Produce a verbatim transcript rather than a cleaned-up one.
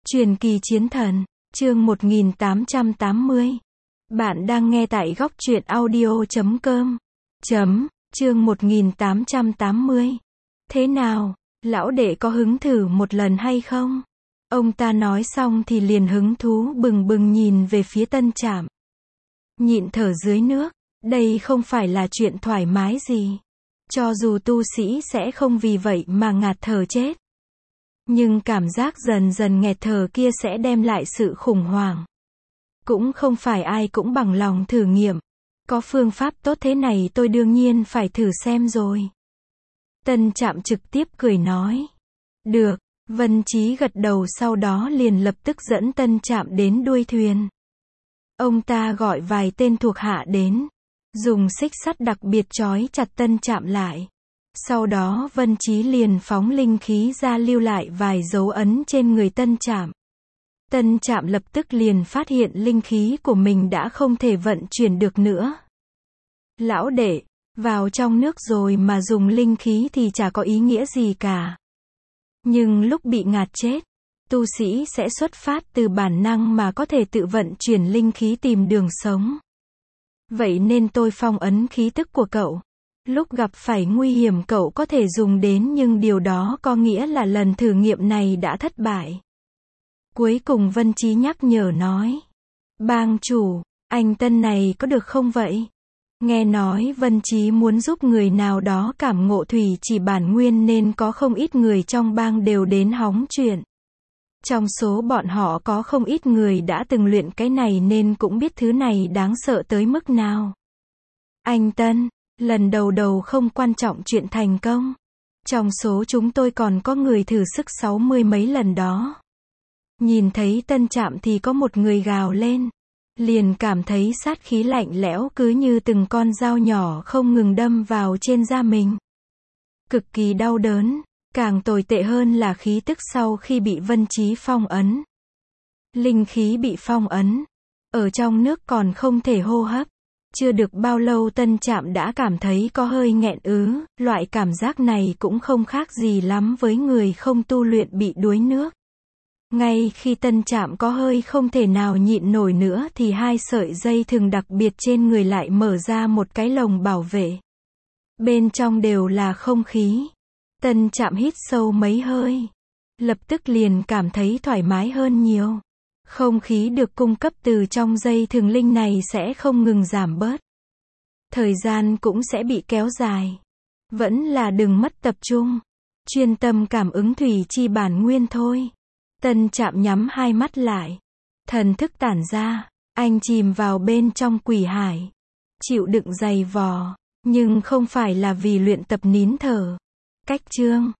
Truyền kỳ chiến thần, chương một nghìn tám trăm tám mươi. Bạn đang nghe tại góc truyện audio chấm com. Chấm, chương một nghìn tám trăm tám mươi. Thế nào, lão đệ có hứng thử một lần hay không? Ông ta nói xong thì liền hứng thú bừng bừng nhìn về phía Tân Trạm. Nhịn thở dưới nước, đây không phải là chuyện thoải mái gì. Cho dù tu sĩ sẽ không vì vậy mà ngạt thở chết. Nhưng cảm giác dần dần nghẹt thở kia sẽ đem lại sự khủng hoảng. Cũng không phải ai cũng bằng lòng thử nghiệm. Có phương pháp tốt thế này tôi đương nhiên phải thử xem rồi. Tân Trạm trực tiếp cười nói. Được, Vân Chí gật đầu, sau đó liền lập tức dẫn Tân Trạm đến đuôi thuyền. Ông ta gọi vài tên thuộc hạ đến. Dùng xích sắt đặc biệt trói chặt Tân Trạm lại. Sau đó Vân Chí liền phóng linh khí ra lưu lại vài dấu ấn trên người Tân Trạm. Tân Trạm lập tức liền phát hiện linh khí của mình đã không thể vận chuyển được nữa. Lão đệ, vào trong nước rồi mà dùng linh khí thì chả có ý nghĩa gì cả. Nhưng lúc bị ngạt chết, tu sĩ sẽ xuất phát từ bản năng mà có thể tự vận chuyển linh khí tìm đường sống. Vậy nên tôi phong ấn khí tức của cậu. Lúc gặp phải nguy hiểm cậu có thể dùng đến, nhưng điều đó có nghĩa là lần thử nghiệm này đã thất bại. Cuối cùng Vân Chí nhắc nhở nói. Bang chủ, anh Tân này có được không vậy? Nghe nói Vân Chí muốn giúp người nào đó cảm ngộ thủy chỉ bản nguyên nên có không ít người trong bang đều đến hóng chuyện. Trong số bọn họ có không ít người đã từng luyện cái này nên cũng biết thứ này đáng sợ tới mức nào. Anh Tân, lần đầu đầu không quan trọng chuyện thành công. Trong số chúng tôi còn có người thử sức sáu mươi mấy lần đó. Nhìn thấy Tân Trạm thì có một người gào lên. Liền cảm thấy sát khí lạnh lẽo cứ như từng con dao nhỏ không ngừng đâm vào trên da mình. Cực kỳ đau đớn, càng tồi tệ hơn là khí tức sau khi bị Vân Chí phong ấn. Linh khí bị phong ấn, ở trong nước còn không thể hô hấp. Chưa được bao lâu Tân Trạm đã cảm thấy có hơi nghẹn ứ, loại cảm giác này cũng không khác gì lắm với người không tu luyện bị đuối nước. Ngay khi Tân Trạm có hơi không thể nào nhịn nổi nữa thì hai sợi dây thừng đặc biệt trên người lại mở ra một cái lồng bảo vệ. Bên trong đều là không khí. Tân Trạm hít sâu mấy hơi. Lập tức liền cảm thấy thoải mái hơn nhiều. Không khí được cung cấp từ trong dây thừng linh này sẽ không ngừng giảm bớt. Thời gian cũng sẽ bị kéo dài. Vẫn là đừng mất tập trung. Chuyên tâm cảm ứng thủy chi bản nguyên thôi. Tân Trạm nhắm hai mắt lại. Thần thức tản ra. Anh chìm vào bên trong quỷ hải. Chịu đựng dày vò. Nhưng không phải là vì luyện tập nín thở. Cách chương.